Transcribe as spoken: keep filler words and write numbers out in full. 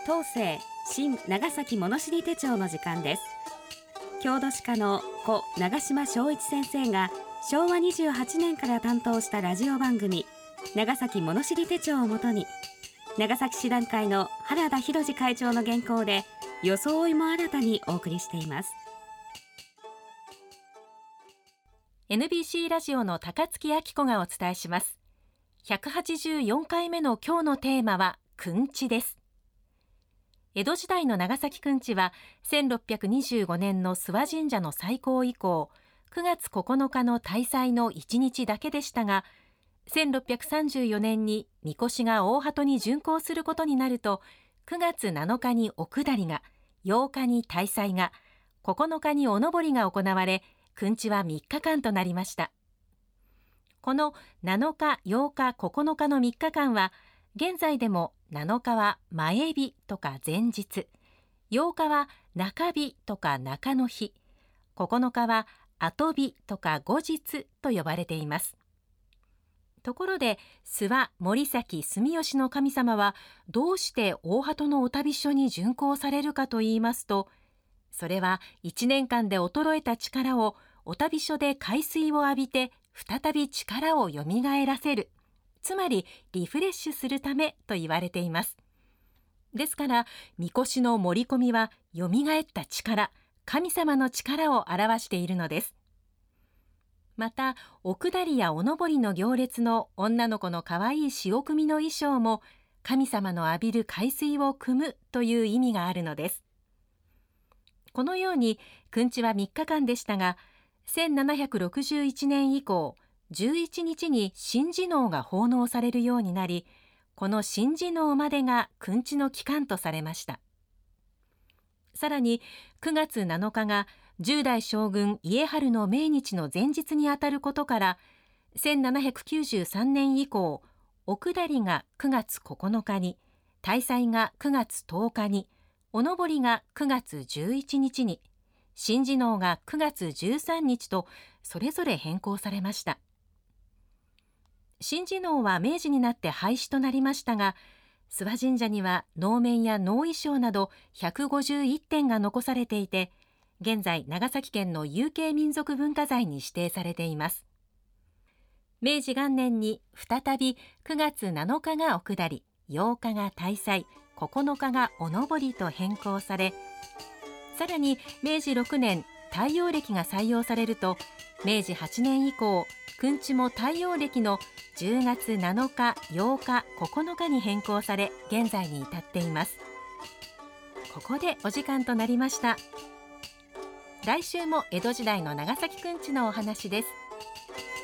東西新長崎物知り手帳の時間です。郷土史家の故長島昭一先生がしょうわにじゅうはちねんから担当したラジオ番組長崎物知り手帳をもとに、長崎市団会の原田博次会長の原稿で装いも新たにお送りしています。 エヌビーシー ラジオの高槻明子がお伝えします。ひゃくはちじゅうよんかいめの今日のテーマはくんちです。江戸時代の長崎くんちはせんろっぴゃくにじゅうごねんの諏訪神社の再興以降、くがつここのかの大祭のいちにちだけでしたが、せんろっぴゃくさんじゅうよねんに神輿が大鳩に巡行することになると、くがつなのかにお下りが、ようかに大祭が、ここのかにお登りが行われ、くんちはみっかかんとなりました。このなのか、ようか、ここのかのみっかかんは、現在でもなのかは前日とか前日、ようかは中日とか中の日、ここのかは後日とか後日と呼ばれています。ところで、諏訪、森崎、住吉の神様はどうして大鳩のお旅所に巡行されるかといいますと、それはいちねんかんで衰えた力をお旅所で海水を浴びて再び力をよみがえらせる、つまりリフレッシュするためと言われています。ですから、神輿の盛り込みはよみがえった力、神様の力を表しているのです。また、お下りやお登りの行列の女の子のかわいい潮汲みの衣装も、神様の浴びる海水を汲むという意味があるのです。このように、くんちはみっかかんでしたが、せんななひゃくろくじゅういちねん以降、じゅういちにちに神事能が奉納されるようになり、この神事能までがくんちの期間とされました。さらにくがつなのかがじゅうだい将軍家治の命日の前日にあたることから、せんななひゃくきゅうじゅうさんねん以降、お下りがくがつここのかに、大祭がくがつとおかに、お登りがくがつじゅういちにちに、神事能がくがつじゅうさんにちとそれぞれ変更されました。神事能は明治になって廃止となりましたが、諏訪神社には能面や能衣装などひゃくごじゅういってんが残されていて、現在長崎県の有形民俗文化財に指定されています。明治元年に再びくがつなのかがお下り、ようかが大祭、ここのかがお登りと変更され、さらに明治ろくねん太陽暦が採用されると、明治はちねん以降、くんちも太陽暦のじゅうがつなのか、ようか、ここのかに変更され、現在に至っています。ここでお時間となりました。来週も江戸時代の長崎くんちのお話です。